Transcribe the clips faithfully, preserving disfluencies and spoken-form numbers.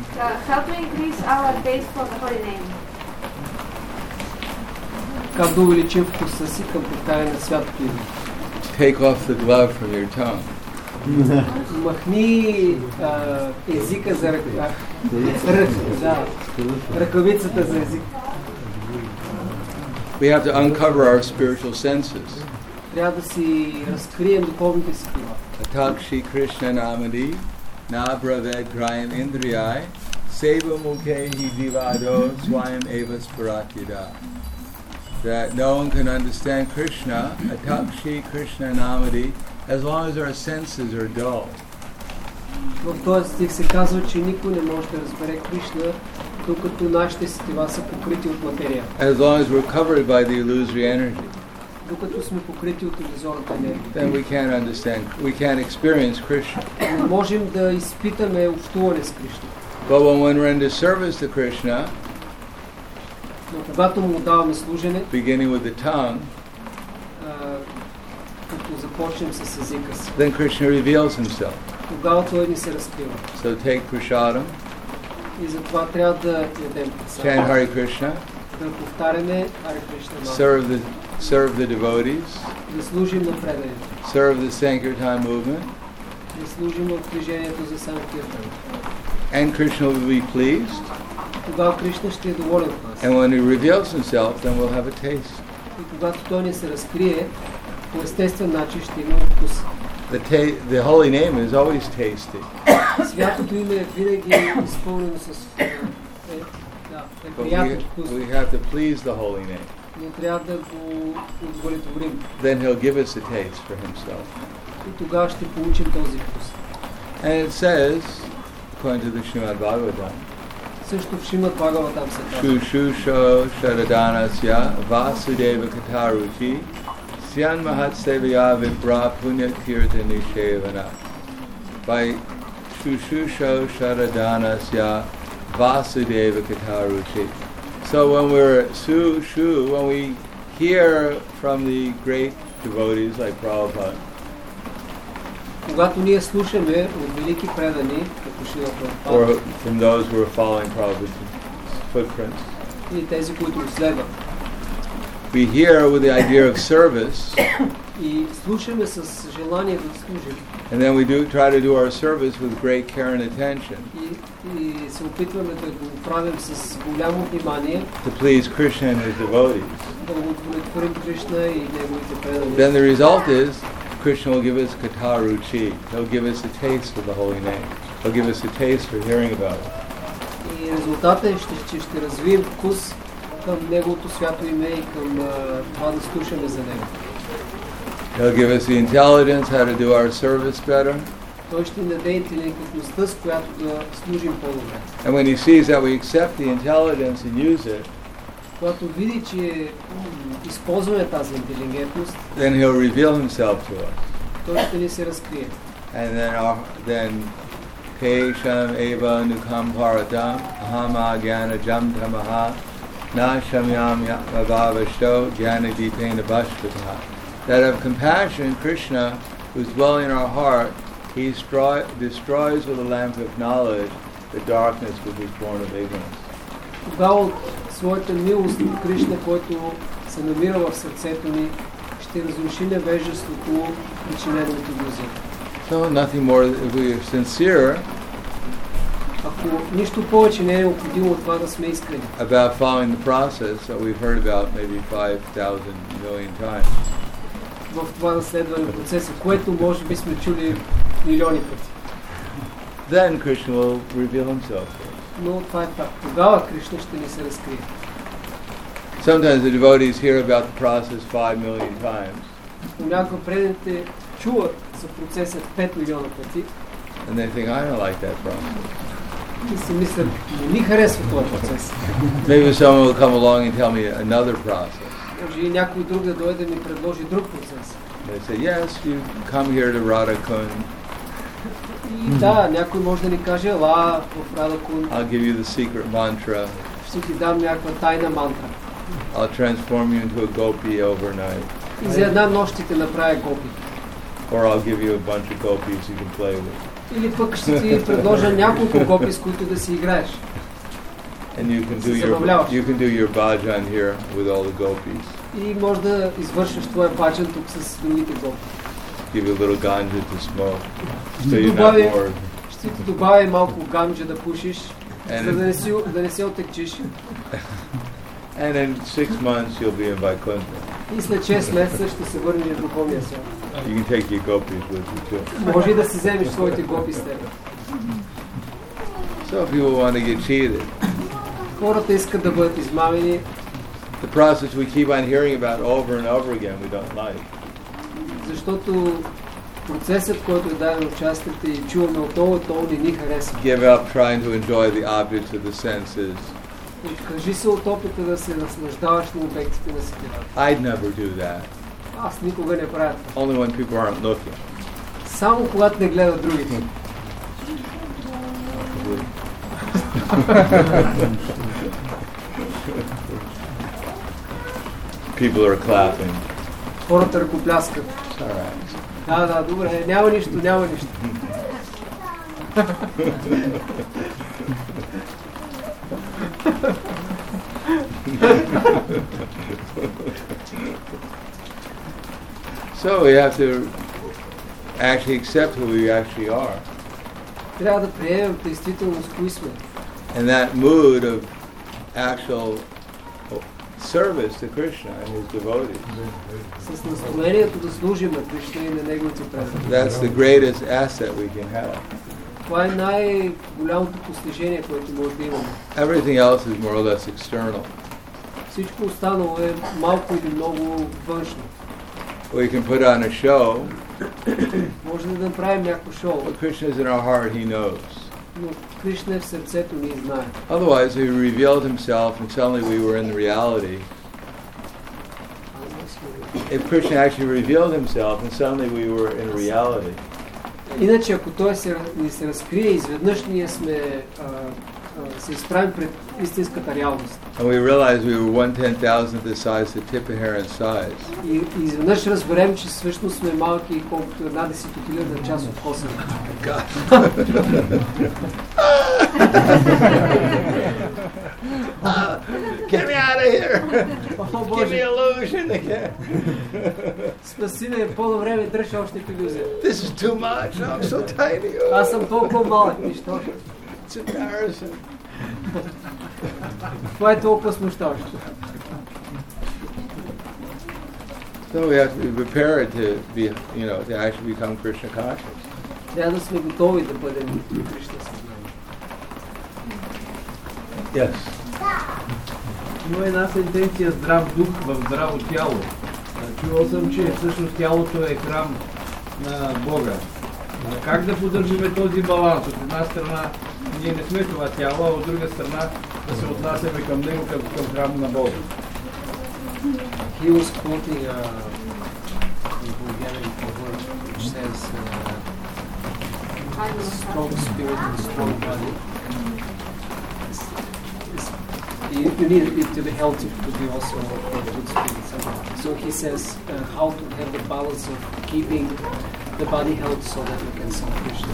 Uh, how to increase our taste for the Holy Name? Как да увеличим вкуса си към повтаряне на святото име? Take off the glove from your tongue. Махни а, езика за ръка, рък, да, ръкавицата за език. We have to uncover our spiritual senses. Трябва да си разкрием духовните си пила. Atakshi Krishna Namadi Nabraved Grayam Indriyai Seva Mukhehi Divado Swayam Eva Sparatida. That no one can understand Krishna, Atakshi Krishna Namadi, as long as our senses are dull. В този стих се казва, че никой не може да разбере Кришна, докато нашите сетива са покрити от материя. As long as we're covered by the illusory energy. Докато сме покрити от иллюзорната енергия. Then we can't understand, we can't experience Krishna. Не можем да изпитаме общуване с Кришна. But when we render service to Krishna, но когато му даваме служене, beginning with the tongue, uh, като започнем с езика си, then Krishna reveals himself. Тогава той ни се разкрива. So take prasadam. И затова трябва да ядем прасадам. Chant Hare Krishna. Да повтаряме Hare Krishna. Serve the serve the devotees. Да служим на преданите. Serve the Sankirtan movement. Да служим в движението за Санкиртан. And Krishna will be pleased. Тогава Кришна ще е доволен от нас. And when he reveals himself, then we'll have a taste. И когато той ни се разкрие, по естествен начин ще има вкус. The, ta- the holy name is always tasty. Святото име е винаги изпълнено с е, да, е приятен вкус. We have to please the holy name. Ние трябва да го удовлетворим. Then he'll give us a taste for himself. И тогава ще получим този вкус. And it says, according to the Srimad Bhagavatam, също в Шримад Бхагаватам се казва, Shushusho Sharadanasya Vasudeva Kataruchi Syan Mahat Sevaya Vipra Punya Kirtani Shevana. By Shushusho Sharadanasya Vasudeva Kataruchi. So when we're Su Shu, when we hear from the great devotees like Prabhupada, когато ние слушаме от велики предани, като Шрила Прабхупада, or from those who are following Prabhupada's footprints, и тези, които го следват, we hear with the idea of service, и слушаме с желание да служим, and then we do try to do our service with great care and attention, и, и се опитваме да го правим с голямо внимание, to please Krishna and his devotees. да го удовлетворим Кришна и неговите предани. Then the result is Krishna will give us kataruchi. He'll give us a taste of the holy name. He'll give us a taste for hearing about it. И резултатът е, ще, че ще развием вкус към неговото свято име и към uh, това да слушаме за него. He'll give us the intelligence how to do our service better. Той ще ни даде интелигентността, с която да служим по-добре. And when he sees that we accept the intelligence and use it, когато види, че използваме тази интелигентност, then he'll reveal himself to us. той ще ни се разкрие. And then our, then Kesham eva nukam paratam ahama gyana jam tamaha na shamyam yavavashto gyana dipena bhashvataha. That of compassion, Krishna, who's dwelling in our heart, he destroy, destroys with a lamp of knowledge the darkness which is born of ignorance. Тогава от своята милост Кришна, който се намира в сърцето ни, ще разруши невежеството, причинено от иллюзията. So nothing more, if we are sincere Ако нищо повече не е необходимо от това да сме искрени. About following the process that we've heard about maybe five thousand million times. В това наследване процеса, което може би сме чули милиони пъти. Then Krishna will reveal himself. Но това е так. Тогава Кришна ще ни се разкрие. Sometimes the devotees hear about the process five million times. Понякога преданите чуват за процеса пет милиона пъти. And they think, I don't like that process. И си мислят, не ми харесва този процес. Maybe someone will come along and tell me another process. Може и някой друг да дойде да ми предложи друг процес. They say, yes, you come here to Radha-kun. И да, някой може да ни каже, ела в Радha-kun. I'll give you the secret mantra. Ще ти дам някаква тайна мантра. I'll transform you into a gopi overnight. И за една нощ ще те направя гопи. Or I'll give you a bunch of gopis you can play with. Или пък ще ти предложа няколко гопи, с които да си играеш. And you can do your you can do your bhajan here with all the gopis. И може да извършиш твоя баджан тук с другите гопи. Give you a little ganja to smoke, so you're not bored. Ще ти добавя малко ганджа да пушиш, And за да не си да не се отекчиш. And in six months you'll be in Vaikuntha. И след шест месеца ще се върнеш в духовния свят. You can take your gopis with you too. Може и да си вземеш своите гопи с теб. So people want to get cheated. Хората искат да бъдат измамени. The process we keep on hearing about over and over again we don't like. Защото процесът, който е даден в частите и чуваме отново, отново не ни харесва. Give up trying to enjoy the objects of the senses. Кажи се от опита да се наслаждаваш на обектите на сетивата. I'd never do that. Аз никога не правя това. Only when people aren't looking. Само когато не гледат другите. People are clapping. Хората ръкопляскат. Right. Да, да, добре, няма нищо, няма нищо. So we have to actually accept who we actually are. Трябва да приемем действително с кои сме. And that mood of actual service to Krishna and his devotees. С настроението да служим на Кришна и на неговите преданни. That's the greatest asset we can have. Това е най-голямото постижение, което може да имаме. Everything else is more or less external. Всичко останало е малко или много външно. We can put on a show. Може да направим някакво шоу. But Krishna is in our heart, he knows. Но Кришна е в сърцето ни и знае. Otherwise, he revealed himself and suddenly we were in reality. If Krishna actually revealed himself and suddenly we were in reality. Иначе, ако той се, ни се разкрие, изведнъж ние сме а, а, се изправим пред истинската реалност. And we realized we were one ten thousandth the size, the tip of hair in size. И, и изведнъж разберем, че всъщност сме малки, колкото една десетохилядна част от косъм. Get me out of here! Give me illusion again! Спаси ме, по-добре ми дръж още илюзия. This is too much. I'm so tiny. Аз съм толкова малък, нищо. It's embarrassing. Това е толкова смущаващо. So we have to be prepared to be, you know, to actually become Krishna conscious. Трябва да сме готови да бъдем Кришна съзнание. Yes. Има една сентенция здрав дух в здраво тяло. Чувал съм, че всъщност тялото е храм на Бога. Как да поддържаме този баланс? От една страна ние не сме това тяло, а от друга страна да се отнасяме към него като към храм на Бога. He was quoting a Bulgarian proverb which says uh, strong spirit and strong body. You, you need it to be healthy to be also a good spirit. So he says uh, how to have the balance of keeping the body healthy so that you can serve Krishna.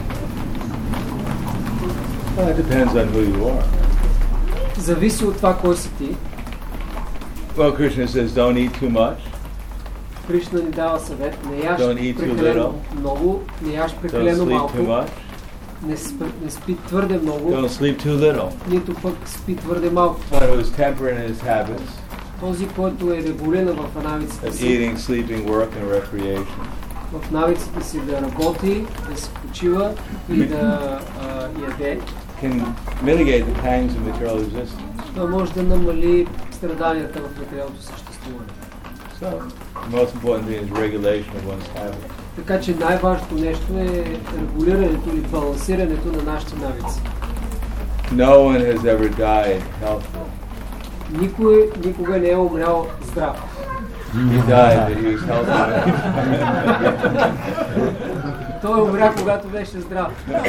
Well, it depends on who you are. Зависи от това кой си ти. Well, Krishna says, don't eat too much. Кришна ни дава съвет, не яш Don't eat too прекалено little. много, не яш Don't прекалено sleep малко, too much. не, спи, не спи твърде много, Don't sleep too little. нито пък спи твърде малко. One who is temperate in his habits Този, който е регулиран в навиците of си, eating, sleeping, work, and recreation. в навиците си да работи, да се почива и да а, яде, Can mitigate the pangs of material existence. това може да намали страданията в материалното съществуване. So, the most important thing is regulation of one's habits. Така че най-важното нещо е регулирането или балансирането на нашите навици. No one has ever died healthy. Никой никога не е умрял здрав. He died, but he was healthy. Той умря, когато беше здрав.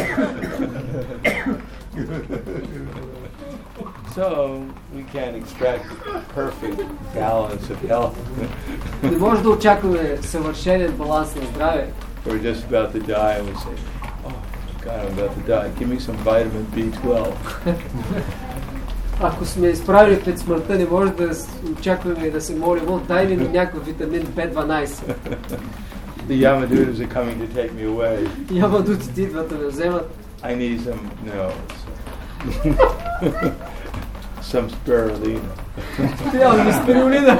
So, we can't expect perfect balance of health. Не може да очакваме съвършенен баланс на здраве. We're just about to die and we say, oh, God, I'm about to die. Give me some vitamin B twelve. Ако сме изправили пред смъртта, не може да очакваме да се молим, о, дай ми някакъв витамин Би дванайсет. The Yamadutas are coming to take me away. Ямадутите идват да ме вземат. I need some, no, some spirulina. Трябва да ми спирулина.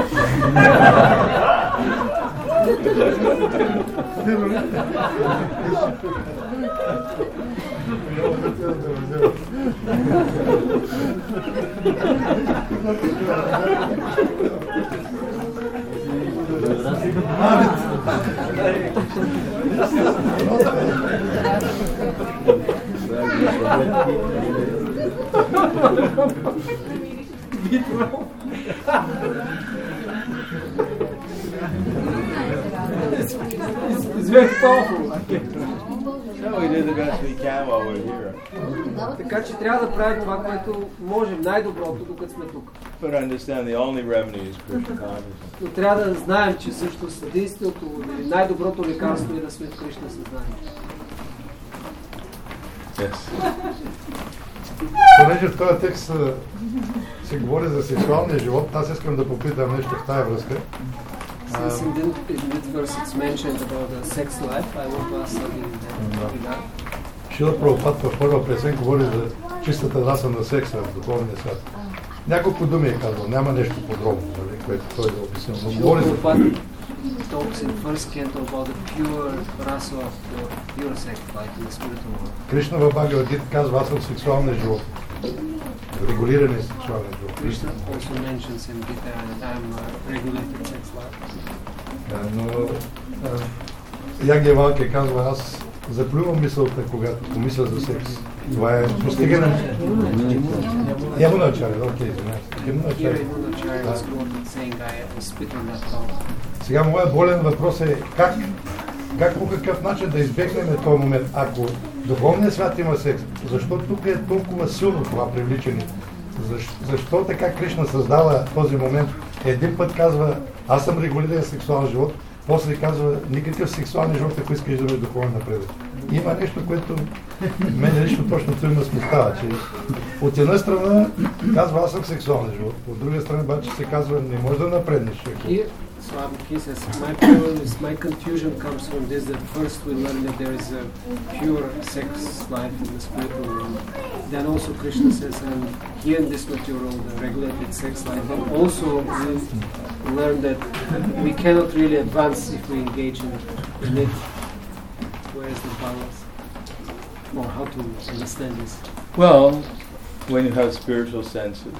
It's very powerful. So we did the best we can while we're here. Така че трябва да правим това, което можем, най-доброто, докато сме тук. But understand the only remedy is Krishna consciousness. Но трябва да знаем, че също съдействието или най-доброто лекарство е да сме в Кришна съзнание. Yes. Понеже в този текст се говори за сексуалния живот, аз искам да попитам нещо в тази връзка. Since in this, in this verse it's mentioned about the sex life, I want to ask something in that regard. Шрила Прабхупад в първа песен говори за чистата раса на секса в духовния свят. Няколко думи е казал, няма нещо подробно, нали, което той да обяснил. Но говори за... talks in first canto about the pure rasa of the pure sex life in the spiritual world. Кришна в Бхагавад Гита казва, аз съм сексуалния живот. Регулиран е сексуалния живот. Krishna also mentions in Gita that I am a regulated sex life. Да, но Яги Валке казва, аз заплювам мисълта, когато помисля за секс. Това е постигане. Ямуначаря, окей, Ямуначаря. Сега моят болен въпрос е как, как по какъв начин да избегнем този момент. Ако духовният свят има секс, защо тук е толкова силно това привличане? Защо, защо така Кришна създава този момент? Един път казва, аз съм регулиран сексуален живот, после казва, никакъв сексуален живот, ако искаш да ме духовен напредък. Има нещо, което мен лично точно това ме смущава, че от една страна казва, аз съм сексуален живот, от друга страна обаче се казва, не може да напреднеш. So he says, my problem is, my confusion comes from this, that first we learn that there is a pure sex life in the spiritual world. Then also Krishna says, and here in this material world, the regulated sex life. But also we learn that we cannot really advance if we engage in, in it. Where is the balance? Or how to understand this? Well, when you have spiritual senses,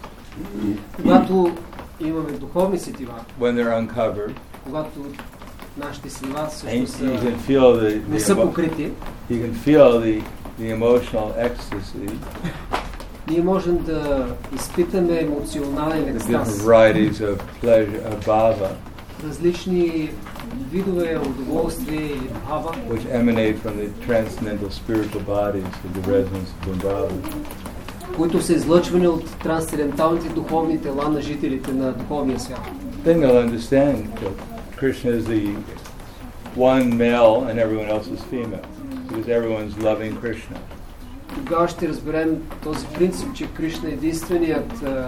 когато имаме духовни сетива, when they're uncovered, когато нашите сетива and също you са, can feel the, не the са emo- покрити, you can feel the, the emotional ecstasy, ние можем да изпитаме емоционален the different екстаз, varieties of pleasure, of bhava, различни видове удоволствие или бхава, which emanate from the transcendental spiritual bodies of the residents of Vrindavan. които са излъчвани от трансценденталните духовни тела на жителите на духовния свят. Then they'll understand that Krishna is the one male and everyone else is female, because everyone's loving Krishna. Тогава ще разберем този принцип, че Кришна е единственият а,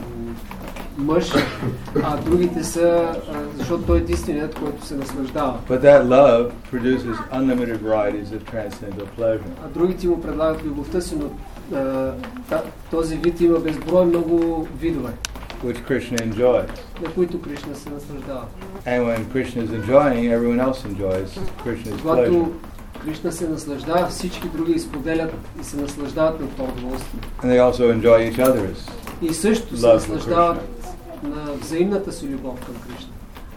мъж, а другите са, а, защото той е единственият, който се наслаждава. But that love produces unlimited varieties of transcendental pleasure. А другите му предлагат любовта си, но а, та, този вид има безброй много видове, Which Krishna enjoys. на които Кришна се наслаждава. And when Krishna is enjoying, everyone else enjoys Krishna's pleasure. Когато Кришна се наслаждава, всички други изподелят и се наслаждават на това удоволствие. And they also enjoy each other's. И също се Love for наслаждават на взаимната си любов към Кришна.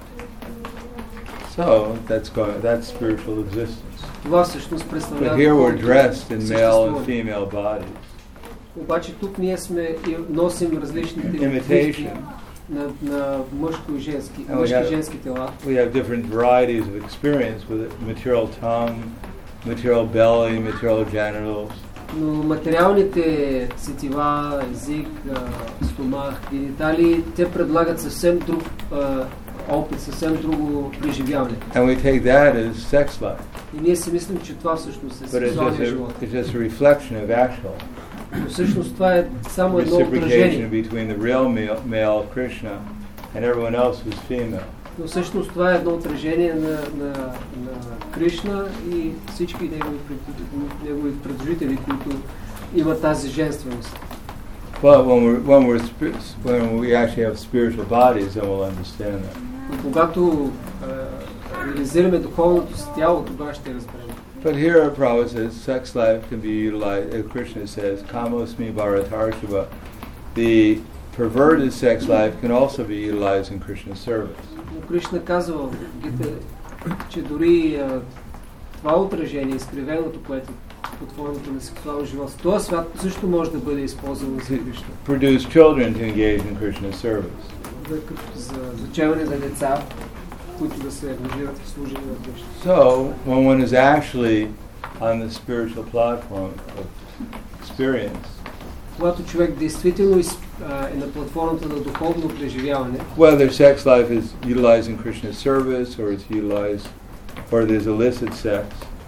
So that's going, that's spiritual existence. Това всъщност But представлява here we're духовното dressed in male and съществуване. female bodies. Обаче тук ние сме и носим различните Imitation. вижди на, на мъжко и женски, And we мъжки и have- женски тела. We have different varieties of experience with material tongue, material belly, material genitals. Но материалните сетива, език, а, стомах, генитали, те предлагат съвсем друг а, опит, съвсем друго преживяване. And we take that as sex life. И ние си мислим, че това всъщност е But it's just, сексуалния a, живот. it's just a reflection of actual Но всъщност това е само едно reciprocation отражение. between the real male, male Krishna and everyone else who's female. Но всъщност това е едно отражение на, на, на Кришна и всички негови, пред- негови предложители, които имат тази женственост. But when we're when we're spi- when we actually have spiritual bodies, then we'll understand that. Но когато а, реализираме духовното си тяло, тогава ще разберем. But here, Prabhupada says, sex life can be utilized, as Krishna says, kamosmi bharatarshava. The perverted sex life can also be utilized in Krishna's service. Но Кришна казва в Гита, че дори а, това отражение, изкривеното, което под формата на сексуален живот, в този свят също може да бъде използвано за Кришна. Produce children to engage in Krishna's service. Да, като за зачеване на деца, които да се ангажират в служение на Кришна. So, when one is actually on the spiritual platform of experience, Когато човек действително из- а, е на платформата на духовно преживяване, whether sex life is utilized in Krishna's service or it's utilized, or there's illicit sex,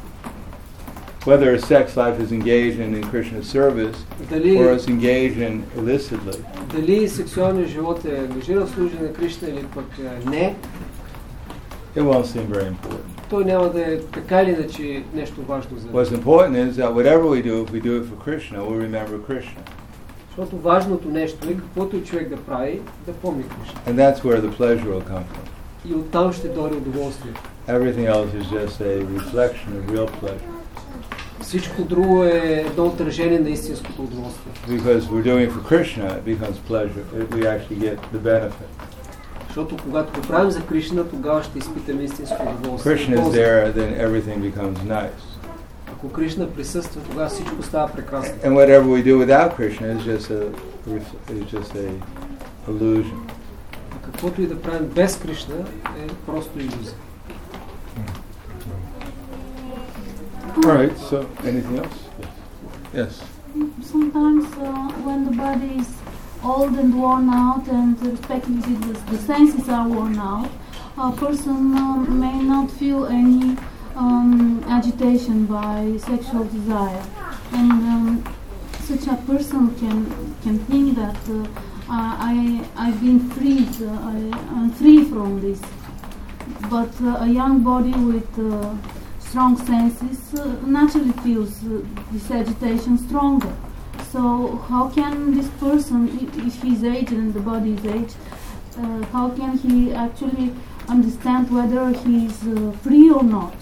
whether a sex life is engaged in, in Krishna's service дали, or is engaged in illicitly, дали сексуалният живот е ангажиран в служение на Кришна или пък а, не, it won't seem very important. той няма да е така или иначе нещо важно за What's нас. important is that whatever we do, if we do it for Krishna, we'll remember Krishna. Защото важното нещо е каквото и човек да прави, да помни Кришна. And that's where the pleasure will come from. И оттам ще дойде удоволствие. Everything else is just a reflection of real pleasure. Всичко друго е едно отражение на истинското удоволствие. Because we're doing it for Krishna, it becomes pleasure. It, we actually get the benefit. Защото когато го правим за Кришна, тогава ще изпитаме истинско удоволствие. Krishna is Полза. there, then everything becomes nice. Ако Кришна присъства, тогава всичко става прекрасно. And whatever we do without Krishna is just a is just a illusion. А каквото и да правим без Кришна е просто илюзия. All right. So, anything else? Yes. Sometimes uh, when the body is old and worn out, and respectively the, the senses are worn out, a person um, may not feel any um, agitation by sexual desire, and um, such a person can can think that uh, I I've been freed, uh, I, I'm free from this. But uh, a young body with uh, strong senses uh, naturally feels uh, this agitation stronger. So how can this person, if, if he's aged and the body is aged, uh, how can he actually understand whether he's uh, free or not?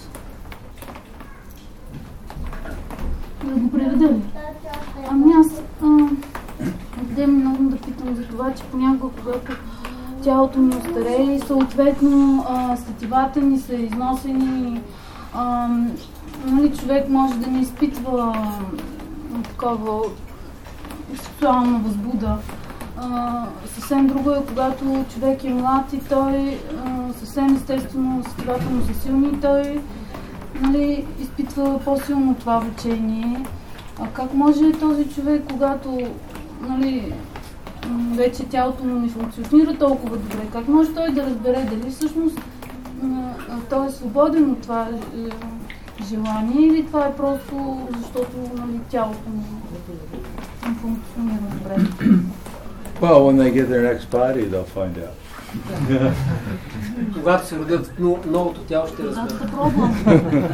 Да го преведа ли? Ами аз отде много да питам за това, че понякога, когато тялото ни остарее и съответно а, сетивата ни са износени, а, нали, човек може да не изпитва а, такова сексуална възбуда. А, съвсем друго е, когато човек е млад и той а, съвсем естествено сетивата му са силни и той, нали, изпитва по-силно това влечение. А как може този човек, когато, нали, м, вече тялото му не функционира толкова добре, как може той да разбере дали всъщност м, той е свободен от това е, желание или това е просто защото, нали, тялото му не функционира добре? Well, when they get their next body, they'll find out. Когато се родят в но- новото тяло, ще That's разберат. the problem.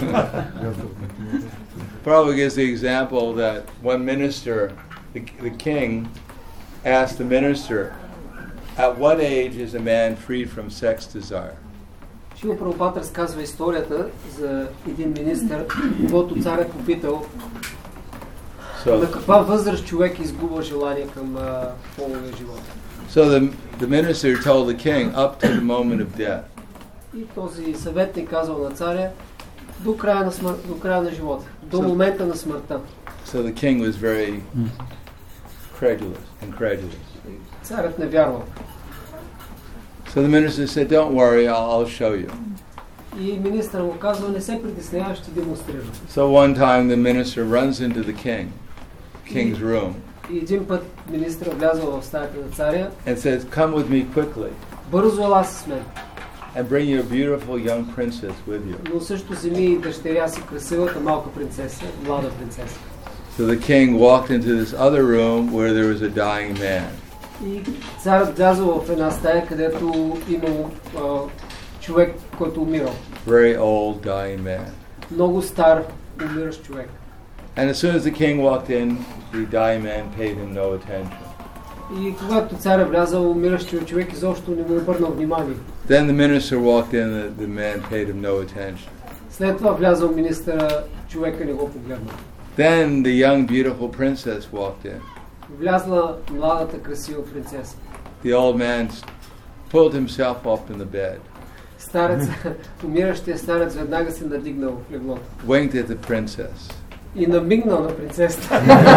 Prabhupada gives the example that one minister, the, the king, asked the minister, at what age is a man freed from sex desire? Шила Прабхупад разказва историята за един министър, когато цар е попитал на So, каква възраст човек изгубва желание към а, половия живот. so the, the minister told the king up to the moment of death. И този съветник казал на царя до края на, смър... до края на живота, до So- момента на смъртта. So the king was very credulous, incredulous. Царят не вярвал. So the minister said, don't worry, I'll, I'll show you. И министър му казва, не се притеснявай, ще демонстрирам. So one time the minister runs into the king, king's room, И един път министър влязъл в стаята на царя, and says, come with me quickly. бързо ела с мен. And bring your beautiful young princess with you. Но също вземи и дъщеря си, красивата малка принцеса, млада принцеса. So the king walked into this other room where there was a dying man. И царът влязъл в една стая, където имал а, човек, който умирал. Very old dying man. Много стар, умиращ човек. And as soon as the king walked in, the dying man paid him no attention. И когато царът влязъл, умиращия човек изобщо не му обърнал внимание. Then the minister walked in, the, the man paid him no attention. След това влязъл министъра, човека не го погледнал. Then the young beautiful princess walked in. Влязла младата красива принцеса. The old man pulled himself up in the bed. Старец, умиращия старец веднага се надигнал в леглото. Winked at the princess. И намигнал на принцесата.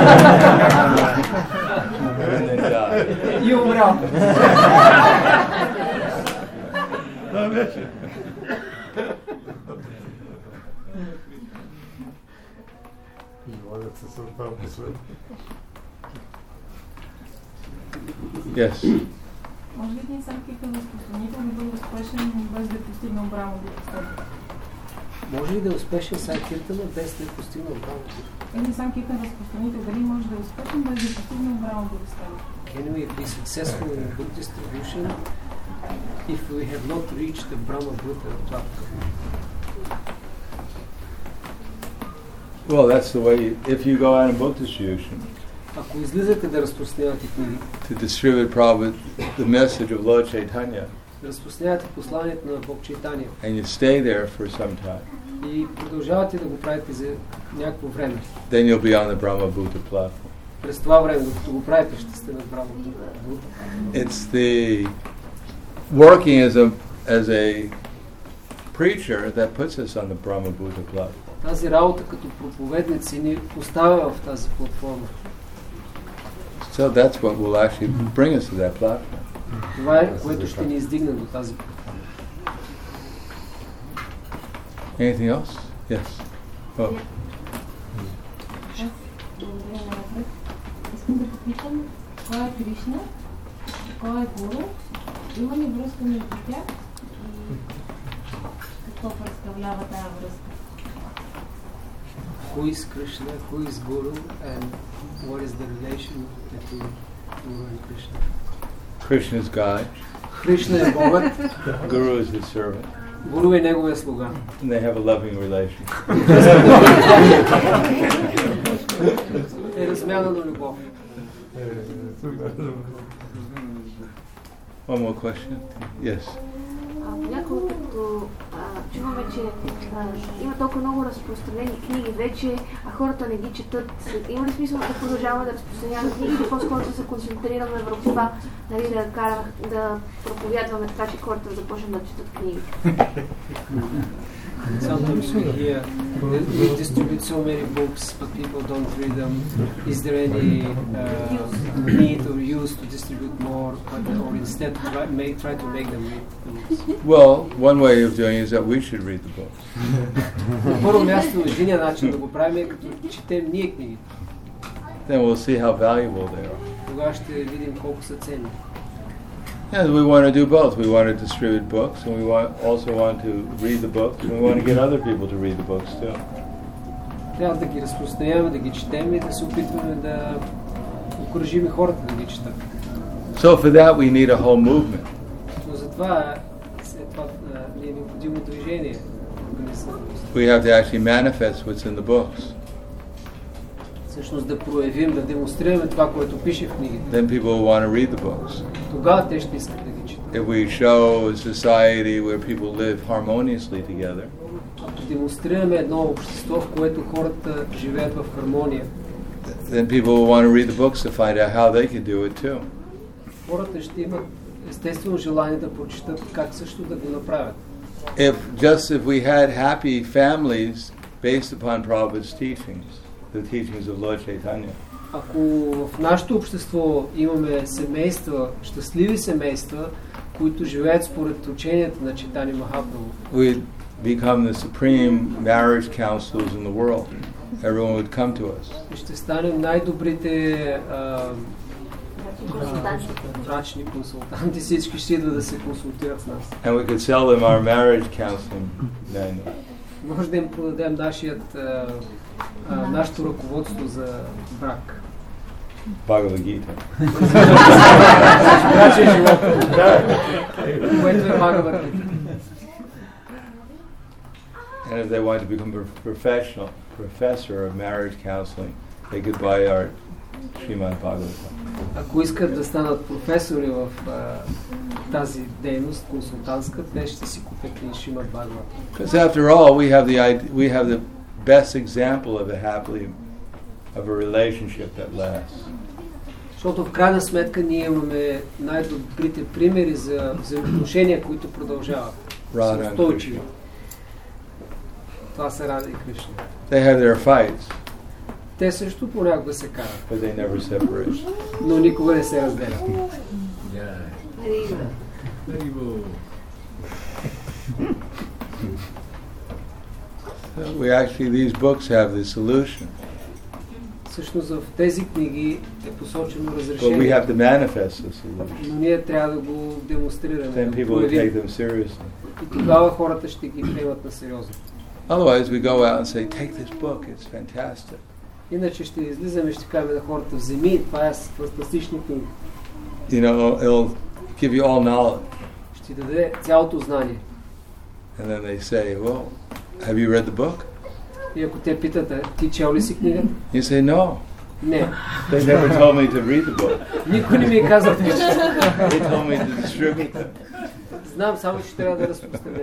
And then died. И умрял. Yes. Може ли един сам кикъл разпространител да бъде успешен без да е постигнал браво до степен? Може ли да е успешен Санкиртана без да е постигнал браво? Един сам кикъл разпространител дали може да е успешен без да е постигнал браво до степен? Can we be successful in book distribution if we have not reached the Brahma Bhuta platform? Well, that's the way, you, if you go out in book distribution, Ако излизате да разпространявате книги, to distribute probably the message of Lord Chaitanya, да разпространявате посланието на Бог Чайтания and you stay there for some time, и продължавате да го правите за някакво време, then you'll be on the Brahma Bhuta platform. през това време, докато го правите, ще сте на Брахма Бhuta. It's the working as a as a preacher that puts us on the Brahma Bhuta platform. Тази работа като проповедници ни поставя в тази платформа. So that's what will actually bring us to that platform. Това е, което ще ни издигне до тази платформа. Anything else? Yes. Oh. Искам да попитам, кой е Кришна, кой е Гуру, има ли връзка между тях и какво представлява тази връзка? Who is Krishna, who is Guru, and what is the relation between Guru and Krishna? Krishna is God. Krishna е Богът, Guru is his servant. Гуру е неговия слуга. And they have a loving relation. Е размяна на любов. One more question? Yes. Понякога като а, чуваме, че а, има толкова много разпространени книги вече, а хората не ги четат. Има ли смисъл да продължаваме да разпространяваме книги или по-скоро да се концентрираме върху това, нали, да, кара, да проповядваме така, че хората да започнат да четат книги? Sometimes we hear that we distribute so many books, but people don't read them. Is there any uh, need or use to distribute more, but, or instead try, make, try to make them read the books? Well, one way of doing it is that we should read the books. На първо място, единия начин да го правим е като четем ние книги. Then we'll see how valuable they are. Тогава ще видим колко са ценни. And we want to do both. We want to distribute books, and we want, also want to read the books, and we want to get other people to read the books too. Трябва да ги разпространяваме, да ги четем и да се опитваме да окружим хората да ги четат. So for that we need a whole movement. Но затова след това ни е необходимо движение. We have to actually manifest what's in the books. Всъщност да проявим, да демонстрираме това, което пише в книгите. Then people will want to read the books. Тогава те ще искат да ги четат. If we show a society where people live harmoniously together, Ако демонстрираме едно общество, в което хората живеят в хармония, then people will want to read the books to find out how they can do it too. хората ще имат естествено желание да прочитат как също да го направят. If just if we had happy families based upon Prabhupada's teachings, the teachings of Lord Chaitanya, Ако в нашето общество имаме семейства, щастливи семейства, които живеят според ученията на Чайтания Махапрабху, we'd become the supreme marriage counselors in the world. Everyone would come to us. ще станем най-добрите а, Консултанти. брачни консултанти, всички ще идват да се консултират с нас. And we could sell them our marriage counseling manual. Може да им продадем нашият, а, а, нашето ръководство за брак. Bhagavad Gita. Брачен живот. Което е Бхагавад Гита. And if they want to become a professional professor of marriage counseling, they could buy our Srimad Bhagavatam. Ако искат да станат професори в а, тази дейност консултантска, те ще си купят и Шримад Бхагаватам. Because after all, we have the ide- we have the best example of a happily of a relationship that lasts. Защото в крайна сметка ние имаме най-добрите примери за взаимоотношения, които продължават. Radha and Устойчиви. Krishna. Това са Рада и Кришна. They have their fights, Те също понякога се карат, but they never separate. но никога не се разделят. We actually, these books have the solution, Всъщност в тези книги е посочено but we разрешение, have to manifest the solution. но ние трябва да го демонстрираме. Then да people го will take проявим. them seriously. И тогава хората ще ги приемат на сериозно. Otherwise, we go out and say, "Take this book; it's fantastic." Иначе ще излизаме и ще кажем на хората, вземи, това е фантастични книги. You know, it'll give you all knowledge, Ще ти даде цялото знание. and then they say, "Well, have you read the book?" И ако те питат, а, ти чел ли си книгата? You say, "No." Не. They never told me to read the book. Никой не ми е казал да чета. They told me to distribute them. Знам само, че трябва да разпространя.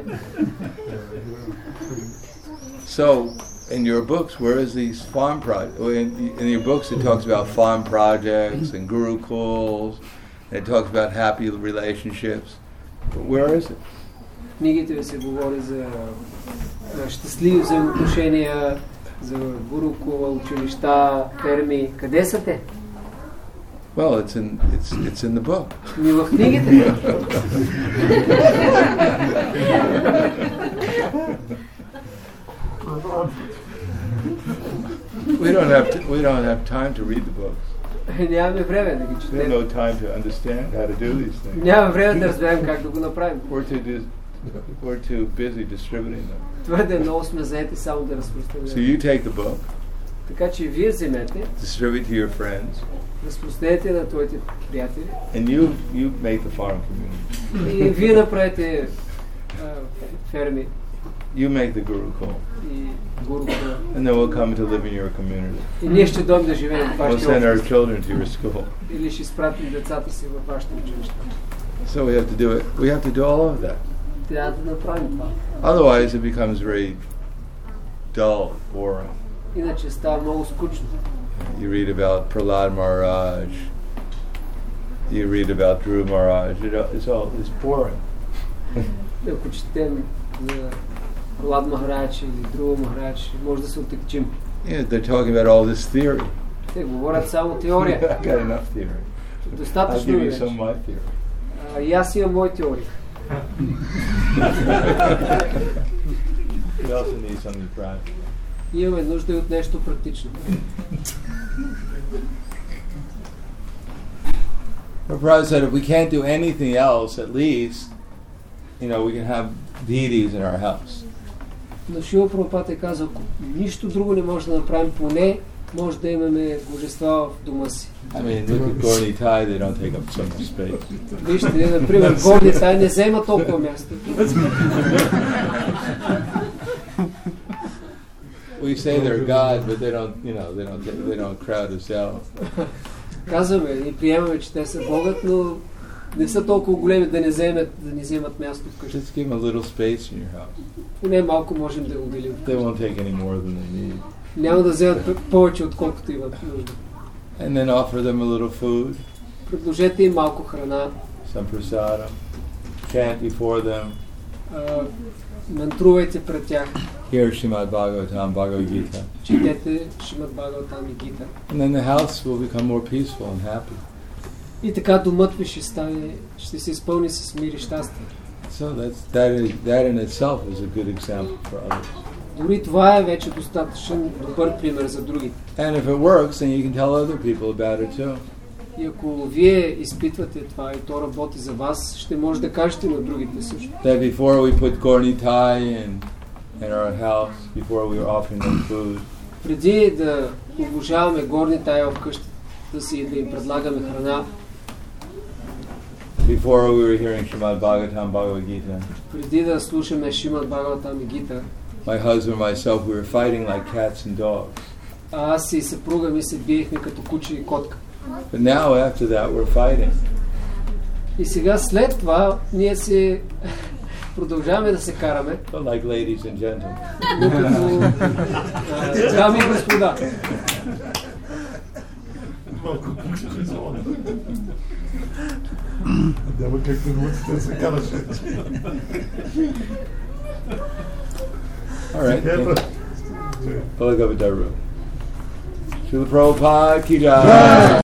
So, in your books, where is these farm projects? In, in your books, it talks about farm projects and gurukuls, and it talks about happy relationships. But where is it? В книгите ви се говори за а, щастливи взаимоотношения, за гурукула, училища, ферми. Къде са те? Well, it's in it's it's in the book. Ми в книгите. We don't have to, we don't have time to read the books. Нямаме време да ги We have четем. no time to understand how to do these things. Нямаме време да разберем как да го направим. We're too dis- we're too busy distributing them. Твърде много сме заети само да So разпространяваме. you take the book, Така че вие вземете, distribute to your friends, разпространете на твоите приятели and you you make the farm community. и вие направите а, ферми You make the gurukul, и гурукула. and then we'll come to live in your community. И ние ще дойдем да живеем в We'll вашите send our общности. children to your school. Или ще изпратим децата си във вашите училища. So we have to do it. We have to do all of that. Трябва да направим това. Otherwise, it becomes very dull, boring. Иначе става много скучно. You read about Prahlad Maharaj. You read about Dhruva Maharaj. You know, it's all it's boring. Ако четем за Пралад Махарадж или Друга Махарадж, може да се отекчим. Yeah, they're talking about all this theory. Те говорят само теория. I got enough theory. I'll Достатъчно give е you вече. some of my theory. А, и аз имам мои теории. We also need something practical. Имаме нужда и от нещо практично. Prabhupada said if we can't do anything else, at least, you know, we can have deities in our house. Но Шила Прабхупад е казал, ако нищо друго не може да направим, поне може да имаме божества в дома си. I mean, look at Gorni Tai, they don't take up so much space. Вижте, например, горни тай не взема толкова място. We say they're God, but they don't, you know, they don't, they don't crowd us out. Казваме и приемаме, че те са Богът, но не са толкова големи да не вземат, да не вземат място вкъщи. Just give them a little space in your house. Поне малко можем да отделим. They won't take any more than they need. Няма да вземат повече, отколкото имат нужда. And then offer them a little food, Предложете им малко храна, some prasadam, chant before them, а, мантрувайте пред тях, hear Srimad Bhagavatam, Bhagavad Gita. четете Шримад Бхагаватам и Гита. And then the house will become more peaceful and happy. И така домът ви ще стане, ще се изпълни с мир и щастие. So that's, that, is, that in itself is a good example for others. Дори това е вече достатъчен добър пример за другите. And if it works, then you can tell other people about it too. И ако вие изпитвате това и то работи за вас, ще може да кажете на другите също. That before we put gornitai in, in our house, before we were offering them food, Преди да обожаваме горни тая в къщата си и да им предлагаме храна, before we were hearing Srimad Bhagavatam, Bhagavad Gita, преди да слушаме Шримад Бхагаватам и Гита, my husband and myself, we were fighting like cats and dogs. а аз и съпруга ми се биехме като куче и котка. But now after that we're fighting. И сега след това ние се продължаваме да се караме. But like ladies and gentlemen. Но като а, дами и господа. Няма как да се караше. All right. Bhagavad Gita. Srila Prabhupada ki jai.